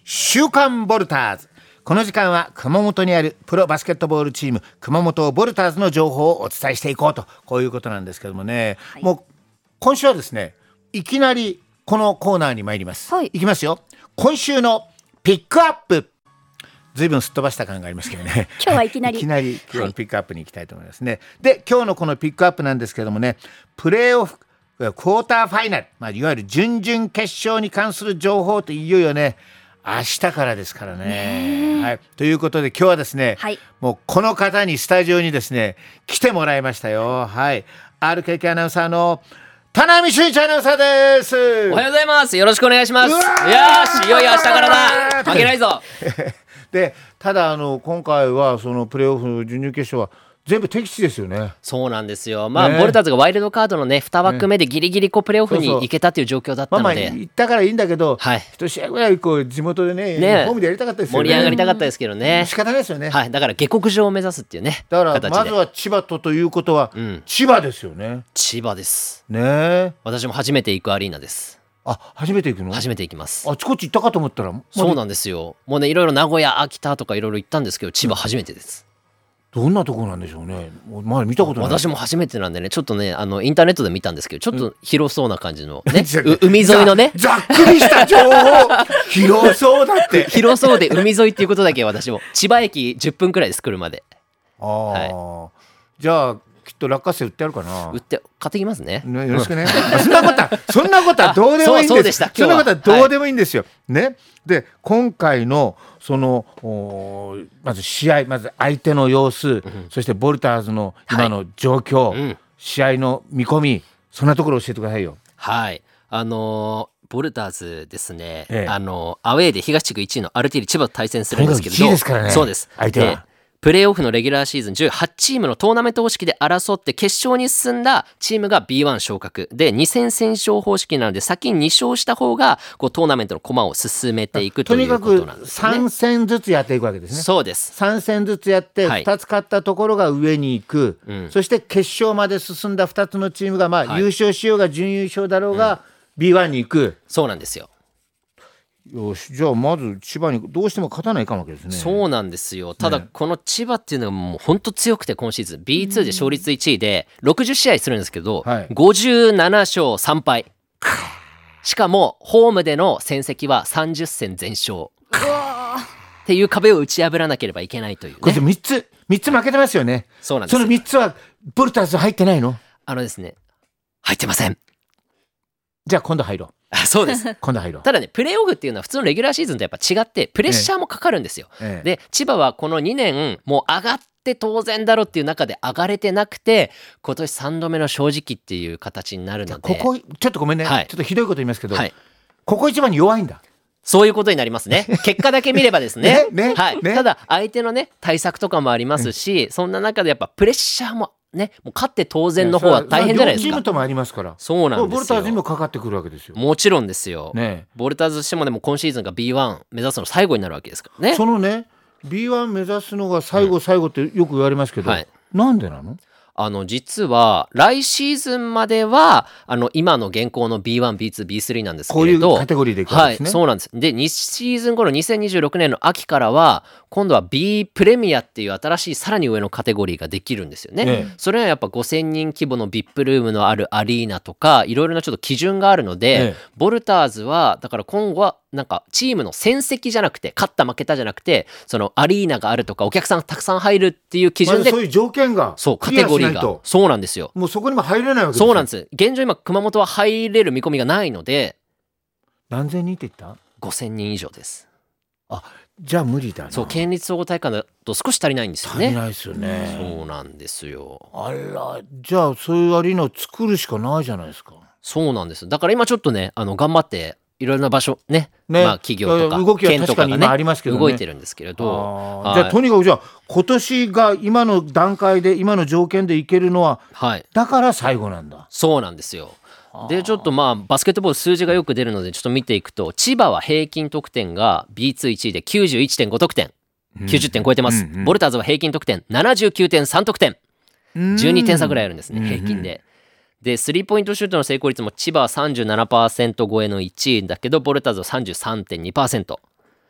週刊ボルターズ。この時間は熊本にあるプロバスケットボールチーム熊本ボルターズの情報をお伝えしていこうと、こういうことなんですけどもね、もう今週はですね、いきなりこのコーナーに参ります、いきますよ。今週のピックアップ。ずいぶんすっ飛ばした感がありますけどね今日はいきなりいきなり今日のピックアップに行きたいと思いますね、で今日のこのピックアップなんですけどもね、プレーオフクォーターファイナル、いわゆる準々決勝に関する情報っていよいよね明日からですからね、ということで今日はですね、もうこの方にスタジオにですね来てもらいましたよ。RKK アナウンサーの田波俊一アナウンサーです。 おはようございます。よろしくお願いします。よし、いよいよ明日からだ。負けないぞでただ今回はそのプレーオフ準々決勝は全部敵地ですよね。 そうなんですよ。ボルターズがワイルドカードのね2枠目でギリギリプレーオフに行けたという状況だったので、 行ったからいいんだけど、一試合ぐらい地元でねホームでやりたかったですよね。 盛り上がりたかったですけどね、 仕方ないですよね。 だから下克上を目指すっていうね。 だからまずは千葉ということは、千葉ですよね。 千葉ですね。 私も初めて行くアリーナです。 初めて行くの？ 初めて行きます。 あちこち行ったかと思ったら、 そうなんですよ。もうねいろいろ名古屋秋田とかいろいろ行ったんですけど、千葉初めてです。 どんなところなんでしょうね。まだ見たことない。 私も初めてなんでね、ちょっとねインターネットで見たんですけど、ちょっと広そうな感じのね海沿いのねざっくりした情報広そうだって広そうで海沿いっていうことだけ私も千葉駅10分くらいです車で。 じゃあきっと落花生売ってあるかな。 売って買ってきますね。 よろしくねそんなことはどうでもいいんです。 そうでした。 そんなことはどうでもいいんですよ、ね。で今回のそのまず試合、まず相手の様子、そしてボルターズの今の状況、試合の見込み、そんなところを教えてくださいよ。 ボルターズですね、アウェーで東地区1位のアルティリ千葉と対戦するんですけれど、 1位ですからね、 そうです。 相手はプレーオフのレギュラーシーズン18チームのトーナメント方式で争って決勝に進んだチームが B1 昇格で、2戦先勝方式なので先に2勝した方がトーナメントの駒を進めていくということなんですね。 とにかく3戦ずつやっていくわけですね。 そうです。 3戦ずつやって2つ勝ったところが上に行く、そして決勝まで進んだ2つのチームが優勝しようが準優勝だろうが B1 に行く。 そうなんですよ。 よし、じゃあまず千葉にどうしても勝たないかんわけですね。 そうなんですよ。ただこの千葉っていうのはもう本当強くて、今シーズン B2 で勝率1位で60試合するんですけど、57勝3敗、しかもホームでの戦績は30戦全勝っていう壁を打ち破らなければいけないというね。 これ3つ負けてますよね。 そうなんです。 その3つはボルターズ入ってないの？ ですね、入ってません。 じゃあ今度入ろう。 そうです今度入ろう。 ただね、プレーオフっていうのは普通のレギュラーシーズンとやっぱ違ってプレッシャーもかかるんですよ、で千葉はこの2年もう上がって当然だろうっていう中で上がれてなくて、今年3度目の正直っていう形になるので、 ちょっとごめんね、ちょっとひどいこと言いますけど、ここ一番に弱いんだ。 そういうことになりますね。結果だけ見ればですねただ相手のね対策とかもありますし、そんな中でやっぱプレッシャーもね、もう勝って当然の方は大変じゃないですか。 両チームともありますから。 そうなんですよ。 ボルターズにもかかってくるわけですよ。 もちろんですよ、ボルターズとしてもでも今シーズンが B1 目指すの最後になるわけですからね。 そのね B1 目指すのが最後ってよく言われますけど、なんでなの？ 実は来シーズンまでは今の現行の B1、B2、B3 なんですけれど、 こういうカテゴリーでいくわけですね。 そうなんです。で2シーズン後の2026年の秋からは今度は B プレミアっていう新しいさらに上のカテゴリーができるんですよね、それはやっぱ5000人規模の VIP ルームのあるアリーナとかいろいろなちょっと基準があるので、ボルターズはだから今後はなんかチームの戦績じゃなくて勝った負けたじゃなくて、そのアリーナがあるとかお客さんたくさん入るっていう基準で、 そういう条件がカテゴリーがそうなんですよ。 もうそこにも入れないわけですよ。 そうなんです。現状今熊本は入れる見込みがないので。 何千人って言った ？5000人以上です。 じゃあ無理だな。 そう、県立総合体育館だと少し足りないんですよね。 足りないですよね。 そうなんですよ。 じゃあそういうアリーナを作るしかないじゃないですか。 そうなんです。だから今ちょっとね頑張っていろいろな場所ね、企業とか県とかがね動いてるんですけれど、 じゃあとにかく今年が今の段階で今の条件でいけるのは、だから最後なんだ。 そうなんですよ。でちょっとバスケットボール数字がよく出るのでちょっと見ていくと、千葉は平均得点が B21 位で 91.5 得点、90点超えてます、ボルターズは平均得点 79.3 得点、12点差ぐらいあるんですね、平均で。でスリーポイントシュートの成功率も千葉は 37% 超えの1位だけどボルターズは 33.2%、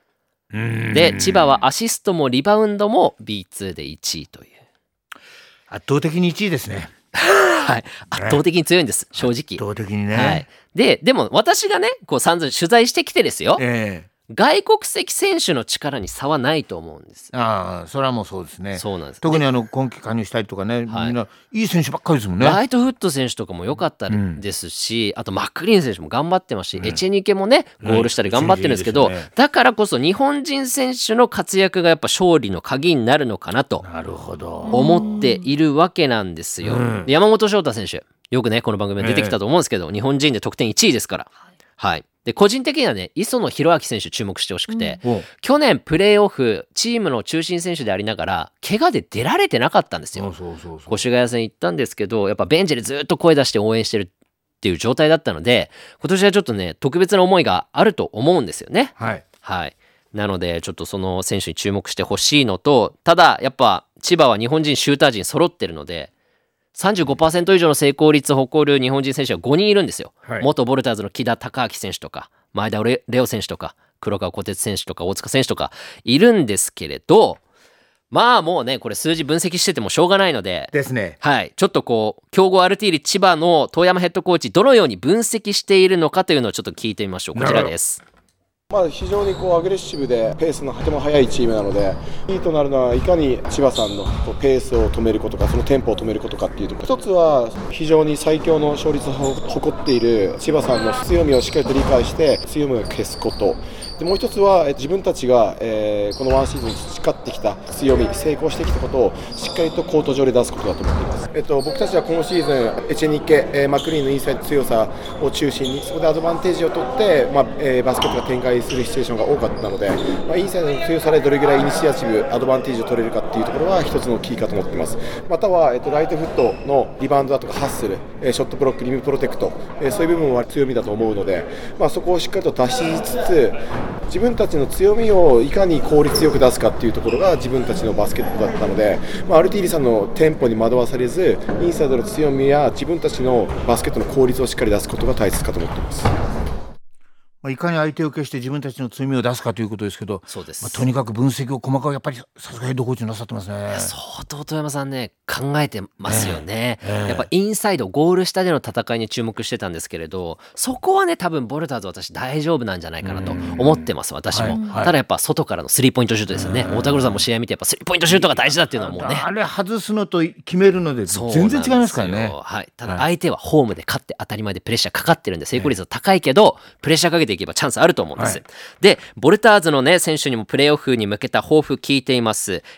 で千葉はアシストもリバウンドも B2 で1位という圧倒的に1位ですね。 はい、圧倒的に強いんです、正直。 圧倒的にね、 はい、でも私がねこう散々取材してきてですよ、外国籍選手の力に差はないと思うんです。 ああ、それはもうそうですね。 そうなんです。 特に今季加入したりとかね、みんないい選手ばっかりですもんね。 ライトフット選手とかも良かったですし、あとマックリーン選手も頑張ってますし、エチェニケもねゴールしたり頑張ってるんですけど、だからこそ日本人選手の活躍がやっぱ勝利の鍵になるのかなと思っているわけなんですよ。山本翔太選手、よくねこの番組に出てきたと思うんですけど、日本人で得点1位ですから。はい。で個人的にはね磯野弘明選手注目してほしくて、去年プレーオフチームの中心選手でありながら怪我で出られてなかったんですよ。越谷戦行ったんですけど、やっぱベンチでずっと声出して応援してるっていう状態だったので、今年はちょっとね特別な思いがあると思うんですよね。はい、はい、なのでちょっとその選手に注目してほしいのと、ただやっぱ千葉は日本人シューター陣揃ってるので35% 以上の成功率を誇る日本人選手が5人いるんですよ。元ボルターズの木田孝明選手とか前田レオ選手とか黒川虎鉄選手とか大塚選手とかいるんですけれど、まあもうねこれ数字分析しててもしょうがないのでですね、 はい、ちょっとこう強豪アルティーリ千葉の遠山ヘッドコーチどのように分析しているのかというのをちょっと聞いてみましょう。こちらです。 非常にアグレッシブでペースのとても速いチームなので、キーとなるのはいかに千葉さんのペースを止めることか、そのテンポを止めることかっていうところ、一つは非常に最強の勝率を誇っている千葉さんの強みをしっかりと理解して強みを消すこと、でもう一つは自分たちがこのワンシーズン培ってきた強み、成功してきたことをしっかりとコート上で出すことだと思っています。僕たちは今シーズンエチェニケ、マクリーンのインサイド強さを中心にそこでアドバンテージを取って、バスケットが展開するシチュエーションが多かったので、インサイドの強さでどれぐらいイニシアチブアドバンテージを取れるかっていうところは一つのキーかと思っています。または、ライトフットのリバウンドだとかハッスル、ショットブロック、リムプロテクト、そういう部分は強みだと思うので、そこをしっかりと出しつつ自分たちの強みをいかに効率よく出すかっていうところが自分たちのバスケットだったので、アルティーリさんのテンポに惑わされずインサイドの強みや自分たちのバスケットの効率をしっかり出すことが大切かと思っています。 いかに相手を消して自分たちの強みを出すかということですけど、 そうです、 とにかく分析を細かくやっぱりさすがヘッドコーチなさってますね。 相当富山さんね考えてますよね。やっぱインサイドゴール下での戦いに注目してたんですけれど、そこはね多分ボルターズ私大丈夫なんじゃないかなと思ってます、私も。ただやっぱ外からのスリーポイントシュートですよね。太田黒さんも試合見てやっぱスリーポイントシュートが大事だっていうのはもうね、 あれ外すのと決めるので全然違いますからね。 はい、ただ相手はホームで勝って当たり前でプレッシャーかかってるんで成功率は高いけど、プレッシャーかけていけばチャンスあると思うんです。でボルターズのね選手にもプレーオフに向けた抱負聞いています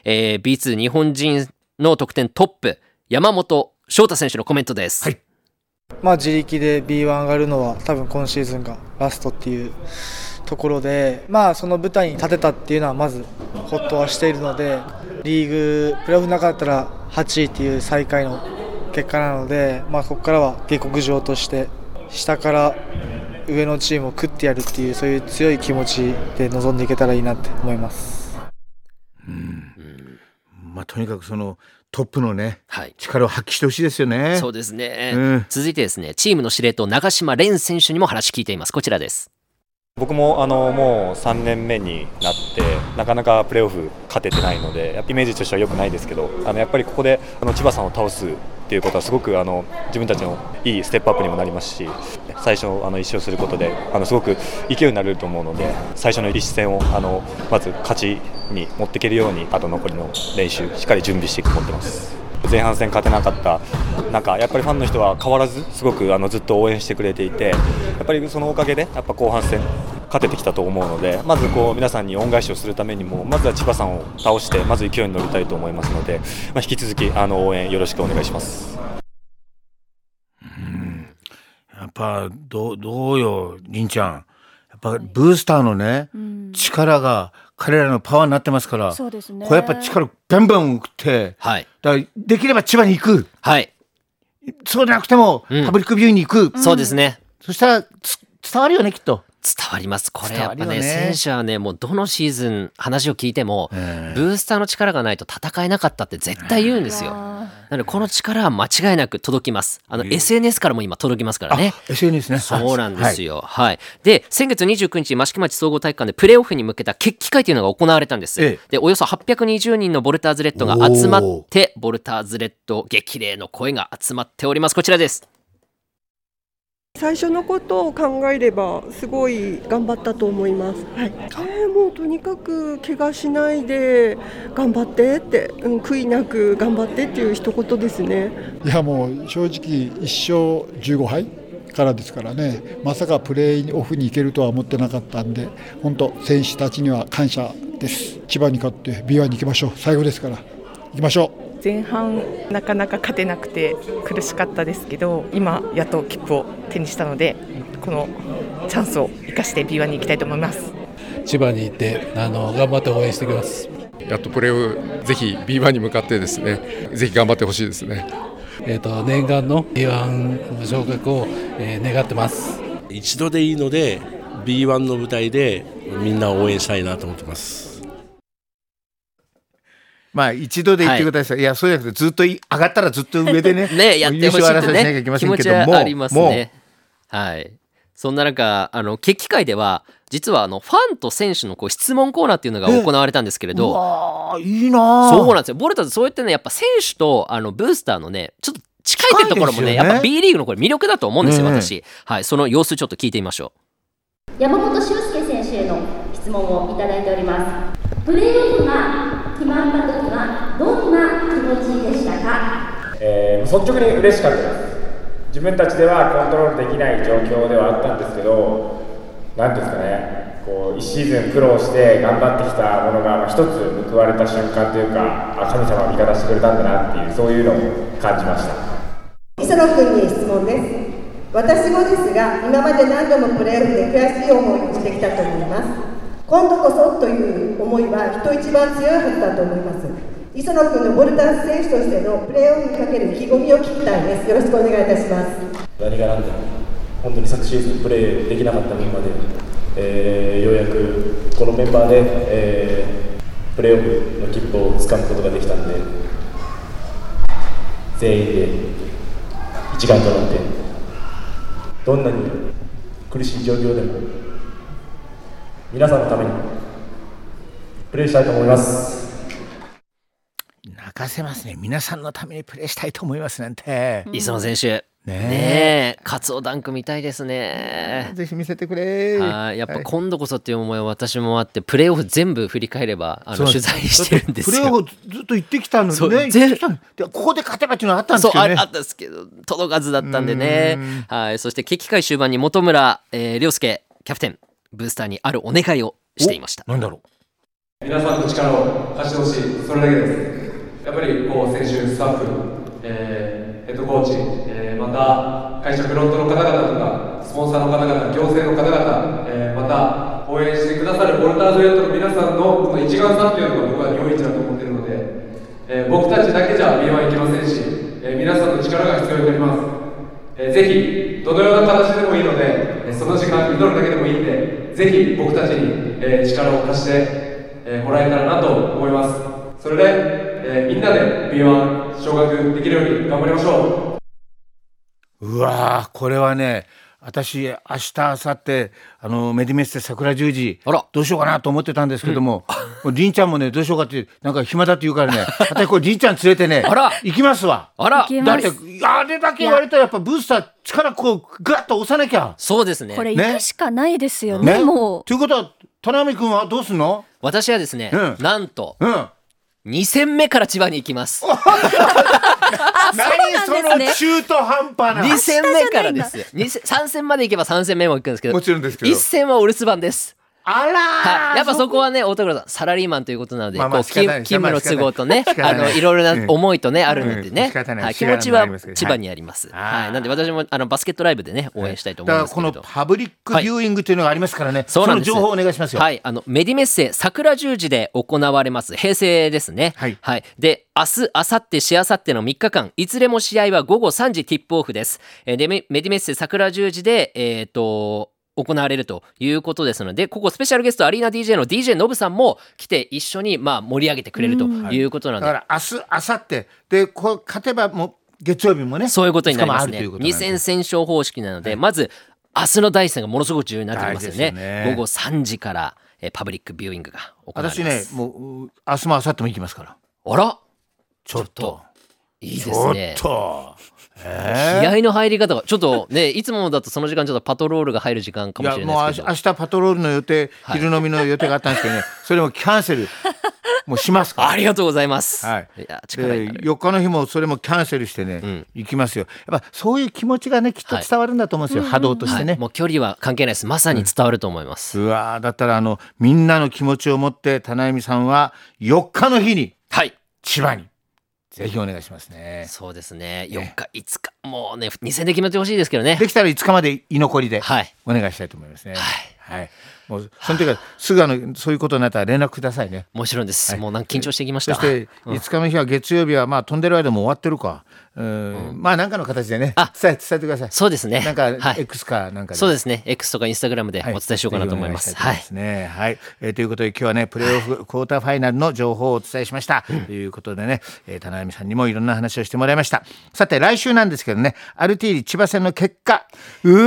。B2 日本人の得点トップ山本翔太選手のコメントです。 自力で B1 上がるのは多分今シーズンがラストっていうところで、その舞台に立てたっていうのはまずホッとはしているので、リーグプレーオフなかったら8位っていう最下位の結果なので、ここからは下克上として下から上のチームを食ってやるっていうそういう強い気持ちで臨んでいけたらいいなって思います。 とにかくそのトップのね、力を発揮してほしいですよね。 そうですね、続いてですねチームの司令塔長島蓮選手にも話聞いています。こちらです。 僕ももう3年目になってなかなかプレーオフ勝ててないので、イメージとしては良くないですけど、やっぱりここで千葉さんを倒すっていうことはすごく自分たちのいいステップアップにもなりますし、最初1勝することですごく勢いになれると思うので、最初の1戦をまず勝ちに持っていけるようにあと残りの練習しっかり準備していくと思ってます。前半戦勝てなかった中、やっぱりファンの人は変わらずすごくずっと応援してくれていて、やっぱりそのおかげでやっぱ後半戦勝ててきたと思うので、まず皆さんに恩返しをするためにもまずは千葉さんを倒してまず勢いに乗りたいと思いますので、引き続き応援よろしくお願いします。 やっぱどうよりんちゃん、やっぱブースターのね、力が彼らのパワーになってますから、 そうですね、 これやっぱ力バンバン送って、だからできれば千葉に行く、そうでなくてもパブリックビューに行く、 そうですね。 そしたら伝わるよね、きっと。 伝わります。これやっぱね選手はねもうどのシーズン話を聞いても、ブースターの力がないと戦えなかったって絶対言うんですよ。 なのでこの力は間違いなく届きます。SNS からも今届きますからね。 SNS ね。 そうなんですよ。はい。で、先月29日、益城町総合体育館でプレーオフに向けた決起会というのが行われたんです。で、およそ820人のボルターズレッドが集まって、ボルターズレッド激励の声が集まっております。こちらです。 最初のことを考えればすごい頑張ったと思います。はい。もうとにかく怪我しないで頑張ってって、悔いなく頑張ってっていう一言ですね。 いやもう正直1勝15敗からですからね、まさかプレーオフに行けるとは思ってなかったんで、本当選手たちには感謝です。千葉に勝って B1 に行きましょう。最後ですから行きましょう。 前半なかなか勝てなくて苦しかったですけど、今やっと切符を手にしたので、このチャンスを生かして B1 に行きたいと思います。 千葉に行って頑張って応援してきます。 やっとプレーオフぜひ B1 に向かってですね、ぜひ頑張ってほしいですね。 念願の B1 昇格を、願ってます。 一度でいいので B1 の舞台でみんなを応援したいなと思ってます。 まあ一度で言ってください。いやそうじゃなくてずっと上がったらずっと上でねねやってほしいってね気持ちはありますね。はい。そんな中決起会では実はファンと選手の質問コーナーっていうのが行われたんですけれど、 うわいいな。 そうなんですよ。ボルターズそうやってねやっぱ選手とブースターのねちょっと近いってところもねやっぱ B リーグのこれ魅力だと思うんですよ、私。はい。その様子ちょっと聞いてみましょう。山本修介選手への質問をいただいております。プレーオフが決まった時はどんな気持ちでしたか？ 率直に嬉しかったです。自分たちではコントロールできない状況ではあったんですけど、なんですかね、1シーズン苦労して頑張ってきたものが一つ報われた瞬間というか、神様が味方してくれたんだなっていう、そういうのを感じました。 磯野君に質問です。私もですが、今まで何度もプレーオフで悔しい思いをしてきたと思います。今度こそという思いは人一番強いはずだと思います。磯野君のボルターズ選手としてのプレーオフにかける意気込みを聞きたいです。よろしくお願いいたします。 何が何でも本当に昨シーズンプレーできなかった分まで、ようやくこのメンバーで、プレーオフの切符をつかむことができたので、全員で一丸となってどんなに苦しい状況でも皆さんのためにプレーしたいと思います。 泣かせますね。皆さんのためにプレーしたいと思いますなんて。 磯野選手ねえカツオダンク見たいですね。 ぜひ見せてくれ。 やっぱ今度こそっていう思いは私もあって、プレーオフ全部振り返れば取材してるんですよ。 プレーオフずっと行ってきたのにね。ここで勝てばっていうのはあったんですけどね。 あったんですけど届かずだったんでね。はい。そして決起会終盤に本村亮介キャプテンブースターにあるお願いをしていました。 何だろう。皆さんの力を貸してほしい、それだけです。やっぱり選手スタッフ、ヘッドコーチ、また会社フロントの方々とかスポンサーの方々、行政の方々、また応援してくださるボルターズレッドの皆さんのこの一丸さというのが僕は日本一だと思っているので、僕たちだけじゃ B1 いけませんし、皆さんの力が必要になります。ぜひどのような形でもいいので、その時間祈るだけでもいいんで、ぜひ僕たちに、力を貸して、もらえたらなと思います。それで、みんなで B1 昇格できるように頑張りましょう。うわこれはね、私明日明後日メディメッセ桜十字どうしようかなと思ってたんですけども、りんちゃんもねどうしようかってなんか暇だって言うからね、私これりんちゃん連れてね行きますわ。だってあれだけ言われたらやっぱブースター力グッと押さなきゃ。 そうですね。 これ行くしかないですよね。もうということは田辺君はどうすんの？ 私はですね、なんと2戦目から千葉に行きます。 何その中途半端な。 2戦目からです。3戦まで行けば3戦目も行くんですけど、 もちろんですけど 1戦はお留守番です。 あらはい、やっぱそこはね、大田倉さんサラリーマンということなので、勤務の都合とね、いろいろな思いとね、あるのでね、気持ちは千葉にあります。はい、なんで私もバスケットライブでね応援したいと思いますけど。 だからこのパブリックビューイングというのがありますからね、その情報をお願いしますよ。 はい、メディメッセ桜十字で行われます平成ですね。はい、で明日、明後日、しあさっての3日間、いずれも試合は午後3時ティップオフです。でメディメッセ桜十字で行われるということですので、ここスペシャルゲストアリーナ DJ の DJ ノブさんも来て一緒に盛り上げてくれるということなので、 だから明日、明後日でこう勝てばもう月曜日もね、 そういうことになりますね。 2 戦先勝方式なので、まず明日の第一戦がものすごく重要になってきますよね。午後3時からパブリックビューイングが行われます。 私ね、もう明日も明後日も行きますから。 あら、 ちょっといいですね。 ちょっと気合の入り方がちょっとね、いつもだとその時間ちょっとパトロールが入る時間かもしれないですけど、 もう明日パトロールの予定、昼飲みの予定があったんですけどね、それもキャンセルもうしますから。 ありがとうございます。 はい。 いや、力になる。 4日の日もそれもキャンセルしてね、行きますよ。やっぱそういう気持ちがね、きっと伝わるんだと思うんですよ、波動としてね。 もう距離は関係ないです。まさに伝わると思います。 うわだったらみんなの気持ちを持って棚由美さんは4日の日に千葉にぜひお願いしますね。 そうですね。4日5日もうね、2戦で決めてほしいですけどね。 できたら5日まで居残りでお願いしたいと思いますね。はい。もうその時はすぐそういうことになったら連絡くださいね。 もちろんです。もう緊張してきました。 そして5日の日は月曜日は飛んでる間も終わってるか。何かの形でね伝えてください。 そうですね。 なんか X かなんかで。 そうですね。X とか Instagram でお伝えしようかなと思います。 はい。ということで今日はねプレーオフクォーターファイナルの情報をお伝えしました。ということでね、棚由美さんにもいろんな話をしてもらいました。さて来週なんですけどね、アルティーリ千葉戦の結果、もう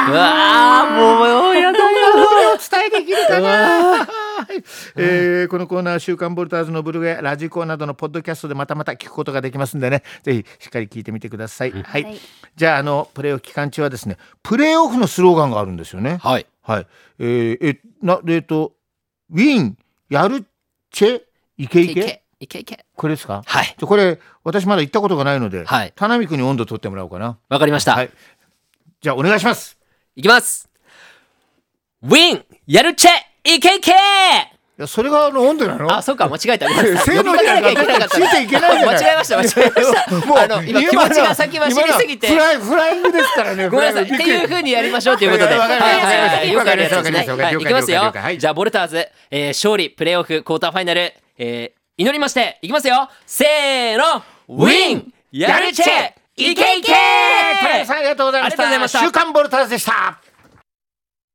やだよ。お伝えできるかな。このコーナー週刊ボルターズのブログやラジコなどのポッドキャストでまた聞くことができますんでね、ぜひしっかり聞いてみてください。はい。じゃあプレーオフ期間中はですね、プレーオフのスローガンがあるんですよね。 はい。 はい。ウィンやるチェイケイケいけいけ。 これですか。 はい。 これ私まだ行ったことがないので、 はい。 棚見くんに温度取ってもらおうかな。 わかりました。 はい。じゃあお願いします。 いきます。ウィンやるチェイケイケ。 いやそれが温度なの？ あ、そうか、間違えた。 せーのでついていけないじゃない。 間違えました。もう今気持ちが先走りすぎて。 フライングですからね。 ごめんなさい。っていう風にやりましょうということで。 わかりました。 いきますよ。じゃあボルターズ勝利プレーオフクォーターファイナル祈りましていきますよ。せーの、ウィンやるチェイケイケ。 棚由美さんありがとうございました。週刊ボルターズでした。